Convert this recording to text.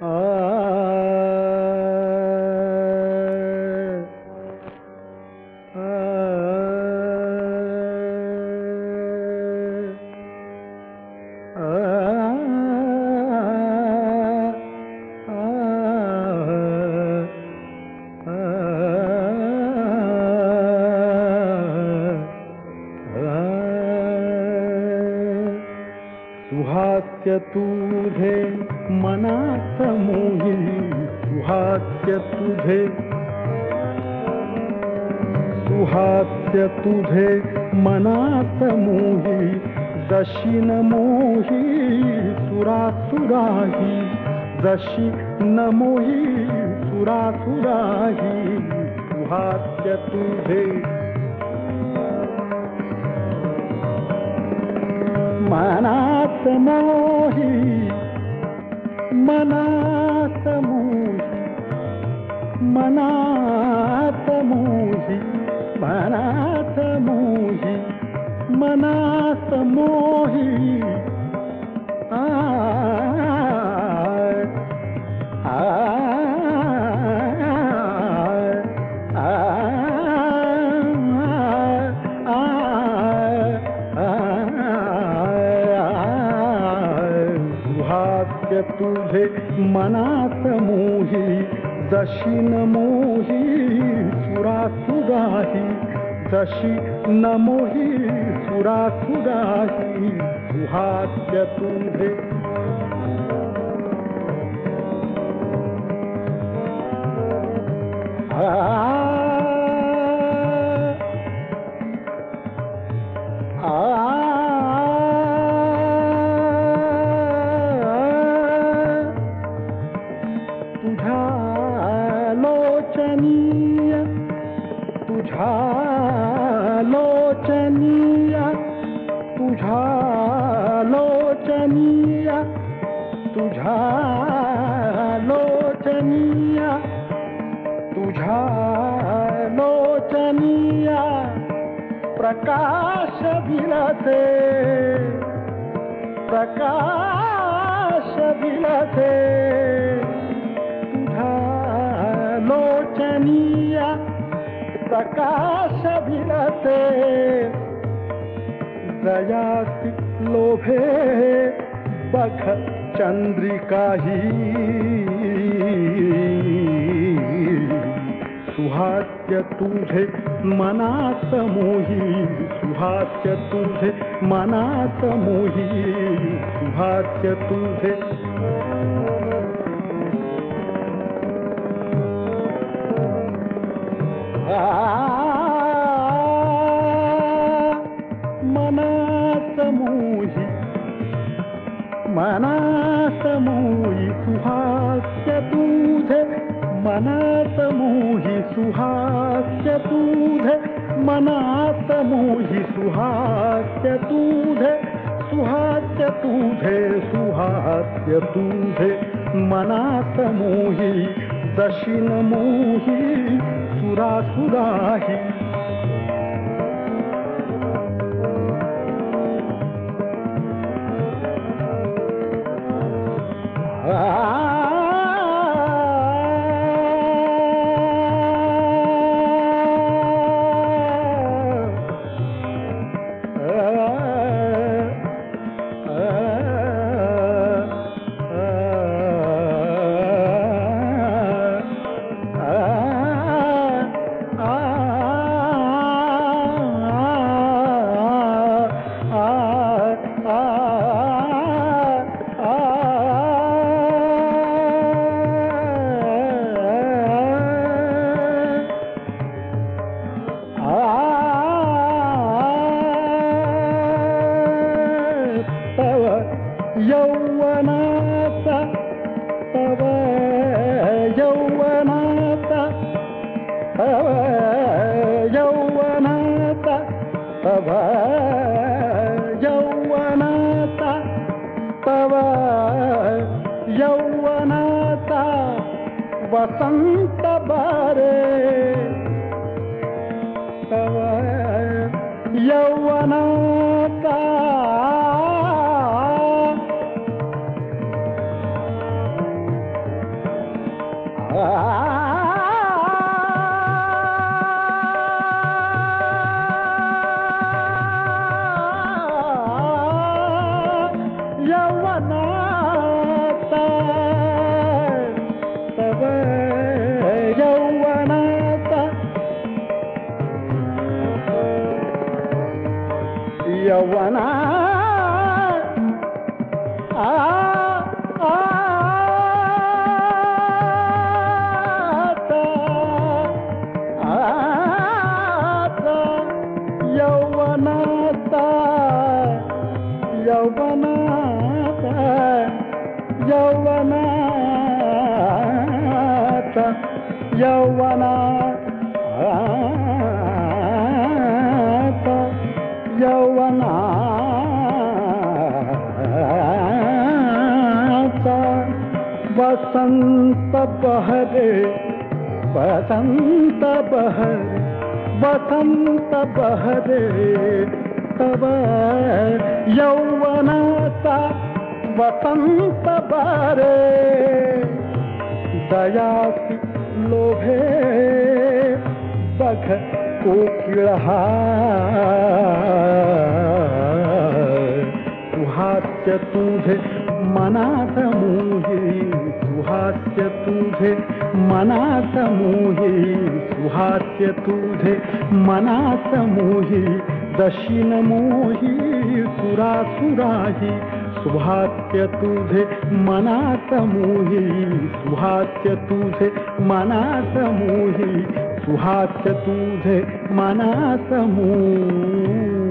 सुहास्य तुझे मनात मोही, सुहास्य तुझे, सुहास्य तुझे मनात मोही, जशी न मोही सुरासुराही, जशी न मोही सुरासुराही. सुहास्य तुझे मनात मोही, मनात मोही, मनात मोही, मनात मोही, मनात मोही. आ सुहास्य तुझे मनात मोही, जशी न मोही सुरासुराही, जशी न मोही सुरासुराही. सुहास्य तुझे तुझ्या लोचनीय, तुझ्या लोचनीय, तुझ्या लोचनीय, तुझ्या लोचनीय, तुझ्या लोचनीय प्रकाश विलसे, प्रकाश विलसे. लोचनीय प्रकाश विलसे, जयासी लोभे बघ चंद्रिकाही. सुहास्य तुझे मनात मोही, सुहास्य तुझे मनात मोही, सुहास्य तुझे मनात मोही, मनात मोही. सुहास्य तुझे मनात मोही, सुहास्य तुझे मनात मोही, सुहास्य तुझे, सुहास्य तुझे, सुहास्य तुझे मनात मोही, जशी न मोही सुरासुराही. यौवनाचा तव यौवनाचा तव यौवनाचा तव यौवनाचा तव यौवनाचा वसंत बारे तव यौवनाचा यौवनात यौवनात यौवनात वसंत बहरे वसंत बहरे वसंत बहरे तव यौवनाचा वसंत बहरे दयासी लोभे बघ कोकिळ सुहास्य तुझे मनात मोही सुहास्य तुझे मनात मोही सुहास्य तुझे मनात मोही दशिन मोही सुरासुराही सुहास्य तुझे मनात मोही सुहास्य तुझे मनात मोही सुहास्य तुझे मनात मोही